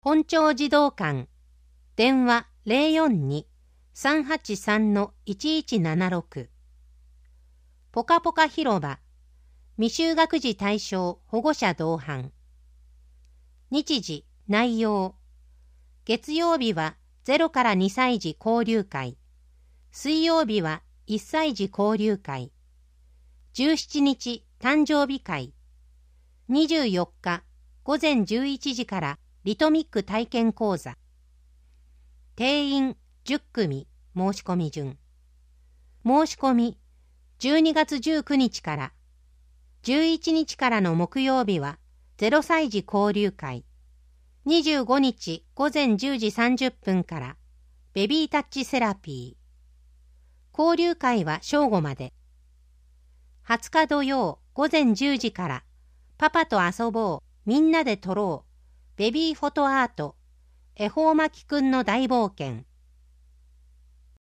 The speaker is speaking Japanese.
本町児童館電話042-383-1176ポカポカ広場未就学児対象保護者同伴日時内容月曜日は0から2歳児交流会水曜日は1歳児交流会17日誕生日会24日午前11時からリトミック体験講座定員10組申し込み順申し込み12月19日から11日からの木曜日は0歳児交流会25日午前10時30分からベビータッチセラピー交流会は正午まで20日土曜午前10時からパパと遊ぼうみんなで撮ろうベビーフォトアート恵方巻くんの大冒険